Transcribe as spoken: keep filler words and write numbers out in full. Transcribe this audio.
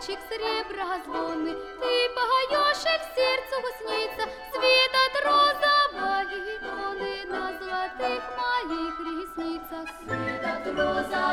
колокольчик серебра звонный, ты поешь, и к сердцу снится свет от розовой иконы на золотых моих ресницах. Свет от розовой